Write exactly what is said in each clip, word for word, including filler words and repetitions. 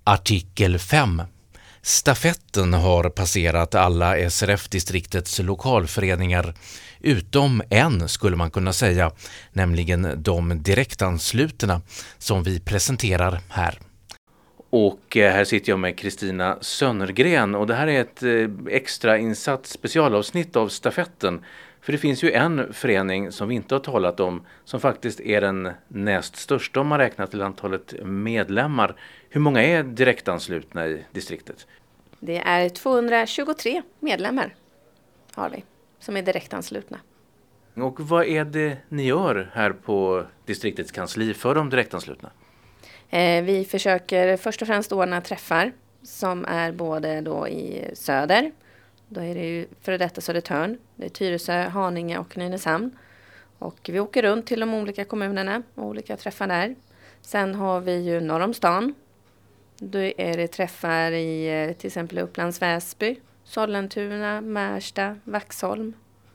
Artikel fem. Stafetten har passerat alla S R F-distriktets lokalföreningar, utom en skulle man kunna säga, nämligen de direktanslutna som vi presenterar här. Och här sitter jag med Kristina Sönnergren och det här är ett extra insatt specialavsnitt av stafetten. För det finns ju en förening som vi inte har talat om som faktiskt är den näst största om man räknar till antalet medlemmar. Hur många är direktanslutna i distriktet? Det är tvåhundratjugotre medlemmar har vi som är direktanslutna. Och vad är det ni gör här på distriktets kansli för de direktanslutna? Eh, vi försöker först och främst ordna träffar som är både då i söder. Då är det ju före detta Södertörn, det är Tyresö, Haninge och Nynäshamn. Och vi åker runt till de olika kommunerna och olika träffar där. Sen har vi ju norr om stan. Då är det träffar i till exempel Upplands Väsby, Sollentuna, Märsta, Vaxholm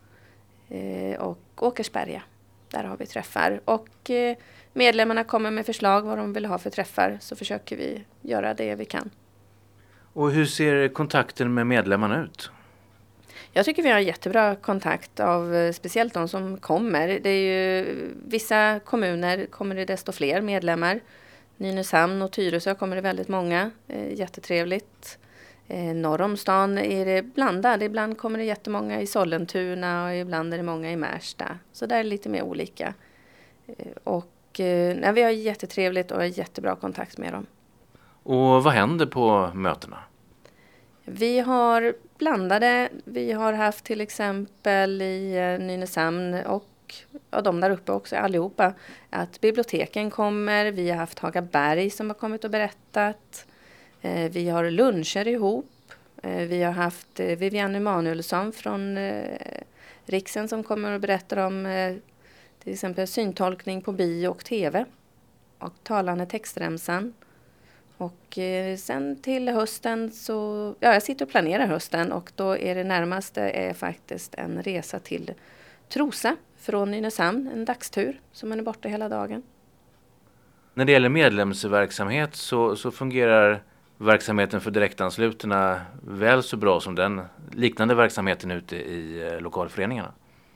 eh, och Åkersberga. Där har vi träffar. Och eh, medlemmarna kommer med förslag vad de vill ha för träffar, så försöker vi göra det vi kan. Och hur ser kontakten med medlemmarna ut? Jag tycker vi har jättebra kontakt av speciellt de som kommer. Det är ju, vissa kommuner kommer det desto fler medlemmar. Nynäshamn och Tyresö kommer det väldigt många. Eh, jättetrevligt. Eh, norr om stan är det blandat. Ibland kommer det jättemånga i Sollentuna och ibland är det många i Märsta. Så där är det lite mer olika. Eh, och eh, nej, vi har jättetrevligt och jättebra kontakt med dem. Och vad händer på mötena? Vi har blandade, vi har haft till exempel i Nynäshamn och ja, de där uppe också allihopa, att biblioteken kommer, vi har haft Hagaberg som har kommit och berättat, eh, vi har luncher ihop, eh, vi har haft eh, Vivian Emanuelsson från eh, Riksen som kommer och berättar om eh, till exempel syntolkning på bio och tv och talande textremsan. Och eh, sen till hösten så, ja jag sitter och planerar hösten och då är det närmaste är faktiskt en resa till Trosa från Nynäshamn, en dagstur som man är borta hela dagen. När det gäller medlemsverksamhet så, så fungerar verksamheten för direktanslutna väl så bra som den liknande verksamheten ute i eh, lokalföreningarna?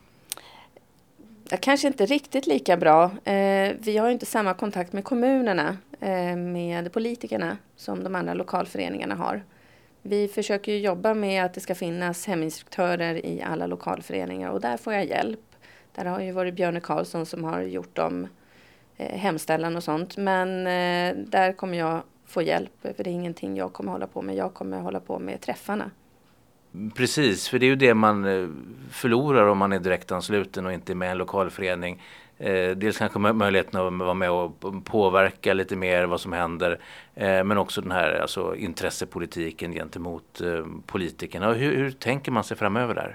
Kanske inte riktigt lika bra. Eh, vi har ju inte samma kontakt med kommunerna, eh, med politikerna som de andra lokalföreningarna har. Vi försöker ju jobba med att det ska finnas heminstruktörer i alla lokalföreningar och där får jag hjälp. Där har ju varit Björne Karlsson som har gjort om eh, hemställan och sånt. Men eh, där kommer jag få hjälp för det är ingenting jag kommer hålla på med. Jag kommer hålla på med träffarna. Precis, för det är ju det man förlorar om man är direktansluten och inte med i en lokalförening. Eh, dels kanske möjligheten att vara med och påverka lite mer vad som händer. Eh, men också den här alltså, intressepolitiken gentemot eh, politikerna. Hur, hur tänker man sig framöver där?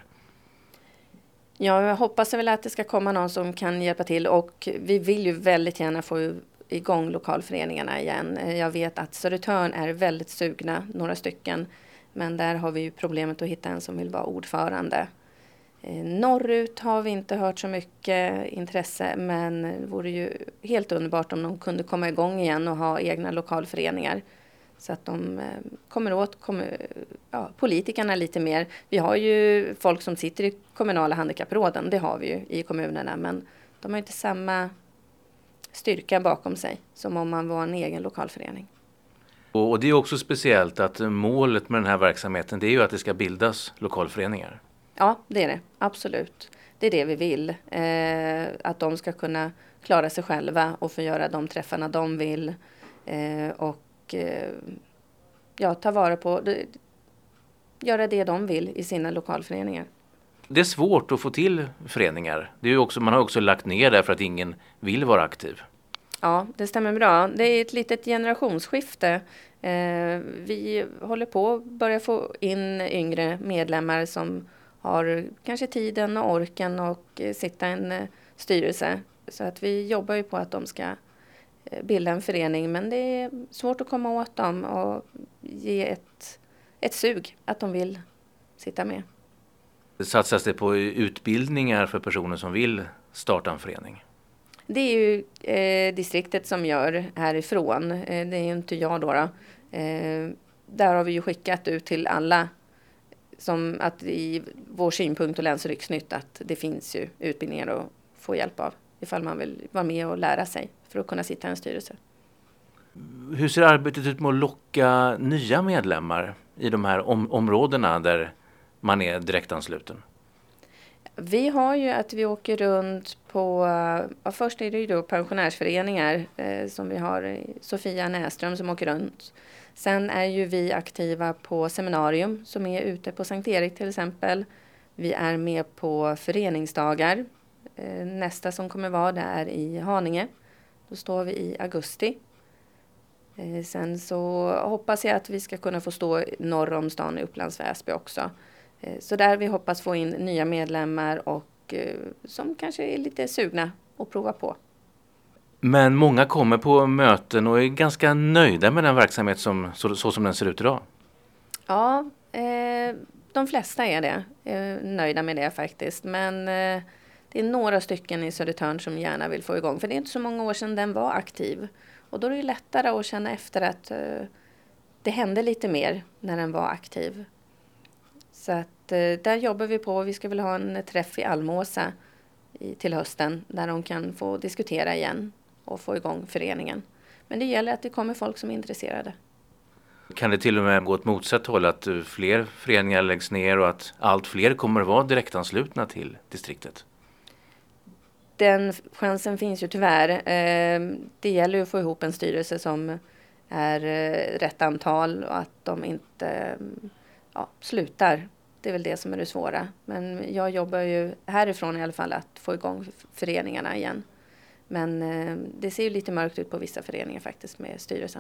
Ja, jag hoppas väl att det ska komma någon som kan hjälpa till. Och vi vill ju väldigt gärna få igång lokalföreningarna igen. Jag vet att Södertörn är väldigt sugna, några stycken. Men där har vi ju problemet att hitta en som vill vara ordförande. Eh, norrut har vi inte hört så mycket intresse, men det vore ju helt underbart om de kunde komma igång igen och ha egna lokalföreningar. Så att de eh, kommer åt kommer, ja, politikerna lite mer. Vi har ju folk som sitter i kommunala handikappråden, det har vi ju i kommunerna. Men de har inte samma styrka bakom sig som om man var en egen lokalförening. Och det är också speciellt att målet med den här verksamheten det är ju att det ska bildas lokalföreningar. Ja, det är det. Absolut. Det är det vi vill. Eh, att de ska kunna klara sig själva och få göra de träffarna de vill. Eh, och eh, ja, ta vara på, det, göra det de vill i sina lokalföreningar. Det är svårt att få till föreningar. Det är ju också, man har också lagt ner därför att ingen vill vara aktiv. Ja, det stämmer bra. Det är ett litet generationsskifte. Eh, vi håller på att börja få in yngre medlemmar som har kanske tiden och orken och eh, sitta i en eh, styrelse. Så att vi jobbar ju på att de ska eh, bilda en förening. Men det är svårt att komma åt dem och ge ett, ett sug att de vill sitta med. Satsas det på utbildningar för personer som vill starta en förening? Det är ju eh, distriktet som gör härifrån. Eh, det är ju inte jag då. då. Eh, där har vi ju skickat ut till alla som att i vår synpunkt och Läns- och riksnytt att det finns ju utbildningar att få hjälp av ifall man vill vara med och lära sig för att kunna sitta i en styrelse. Hur ser arbetet ut med att locka nya medlemmar i de här om- områdena där man är direktansluten? Vi har ju att vi åker runt på, ja, först är det ju då pensionärsföreningar eh, som vi har Sofia Näström som åker runt. Sen är ju vi aktiva på seminarium som är ute på Sankt Erik till exempel. Vi är med på föreningsdagar. Eh, nästa som kommer vara det är i Haninge. Då står vi i augusti. Eh, sen så hoppas jag att vi ska kunna få stå norr om stan i Upplands Väsby också. Så där vi hoppas få in nya medlemmar och eh, som kanske är lite sugna att prova på. Men många kommer på möten och är ganska nöjda med den verksamhet som, så, så som den ser ut idag. Ja, eh, de flesta är det. Eh, nöjda med det faktiskt. Men eh, det är några stycken i Södertörn som gärna vill få igång. För det är inte så många år sedan den var aktiv. Och då är det lättare att känna efter att eh, det hände lite mer när den var aktiv. Så att eh, där jobbar vi på. Vi ska väl ha en träff i Almåsa i, till hösten där de kan få diskutera igen och få igång föreningen. Men det gäller att det kommer folk som är intresserade. Kan det till och med gå åt motsatt håll att fler föreningar läggs ner och att allt fler kommer att vara direktanslutna till distriktet? Den chansen finns ju tyvärr. Eh, det gäller ju att få ihop en styrelse som är eh, rätt antal och att de inte ja, slutar. Det är väl det som är det svåra. Men jag jobbar ju härifrån i alla fall att få igång föreningarna igen. Men eh, det ser ju lite mörkt ut på vissa föreningar faktiskt med styrelsen.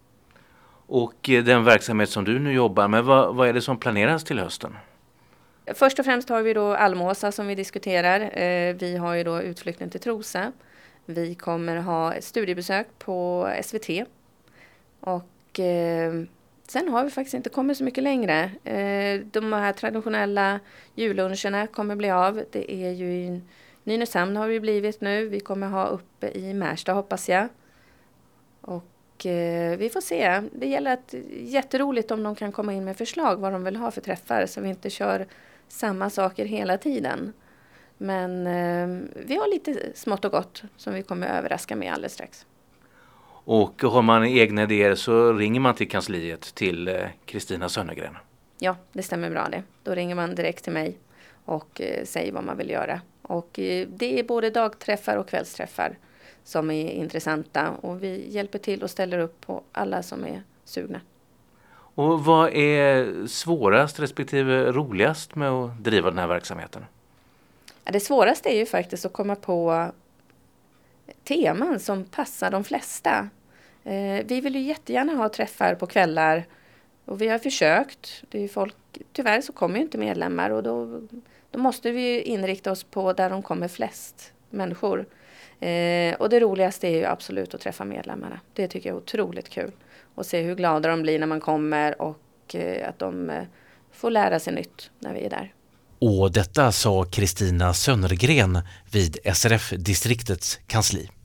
Och den verksamhet som du nu jobbar med, vad, vad är det som planeras till hösten? Först och främst har vi då Almåsa som vi diskuterar. Eh, vi har ju då utflykten till Trosa. Vi kommer ha ett studiebesök på S V T. Och eh, sen har vi faktiskt inte kommit så mycket längre. Eh, de här traditionella julluncherna kommer bli av. Det är ju i Nynäshamn har vi blivit nu. Vi kommer ha uppe i Märsta hoppas jag. Och eh, vi får se. Det gäller att jätteroligt om de kan komma in med förslag vad de vill ha för träffar. Så vi inte kör samma saker hela tiden. Men eh, vi har lite smått och gott som vi kommer överraska med alldeles strax. Och har man egna idéer så ringer man till kansliet till Kristina Sönnergren. Ja, det stämmer bra det. Då ringer man direkt till mig och eh, säger vad man vill göra. Och eh, det är både dagträffar och kvällsträffar som är intressanta. Och vi hjälper till och ställer upp på alla som är sugna. Och vad är svårast respektive roligast med att driva den här verksamheten? Ja, det svåraste är ju faktiskt att komma på teman som passar de flesta. Eh, vi vill ju jättegärna ha träffar på kvällar och vi har försökt. Det är folk, tyvärr så kommer ju inte medlemmar och då, då måste vi inrikta oss på där de kommer flest människor. Eh, och det roligaste är ju absolut att träffa medlemmarna. Det tycker jag är otroligt kul. Och se hur glada de blir när man kommer och eh, att de eh, får lära sig nytt när vi är där. Och detta sa Kristina Sönnergren vid S R F-distriktets kansli.